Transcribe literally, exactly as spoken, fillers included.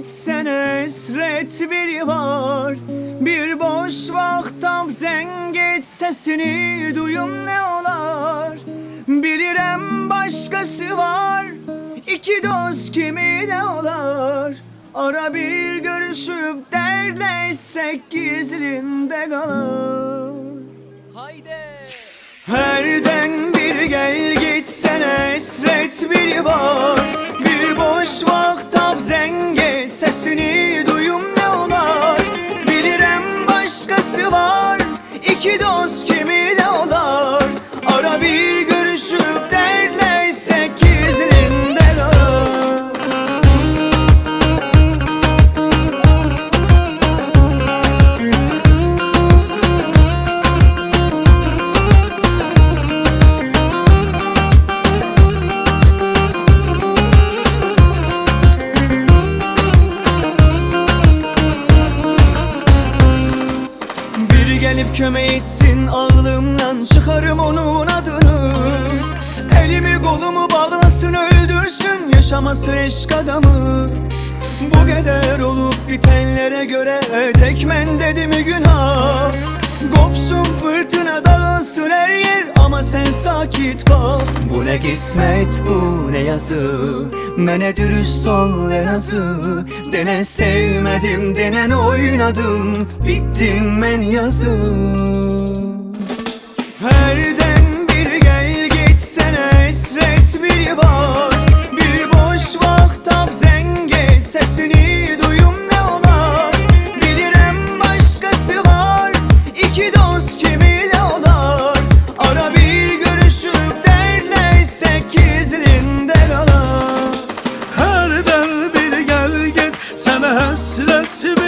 gitsen esret biri var. Bir boş vaktam zengit sesini duyum ne olar. Bilirem başkası var, iki dost kimi de olar. Ara bir görüşüp dertleşsek gizlinde kalar. Haydi. Herden bir gel gitsen esret biri var. Bir boş vaktam zengit sesini duyum ne olar. Bilirem başkası var, iki dost kimi de olar. Ara bir görüşüp dertleşsek gizlinde kalar. Gelip köme etsin ağlımdan çıkarım onun adını. Elimi kolumu bağlasın öldürsün yaşaması eşk adamı. Bu kadar olup bitenlere göre tekmen dedi mi günah. Kopsun fırtına dağılsın her yer ama sen sakit bak. Bu ne kısmet bu ne yazı, mene dürüst ol en azı. Dene sevmedim denen oynadım, bittim ben yazı. Herden bir gel gitsene esret biri var. Bir boş vaktam zengit sesini duyum ne olar. Bilirim başkası var, iki dost kimi de olar. Ara bir görüşüp dertleşsek gizlinde kalar. Herden bir gel git sana hasret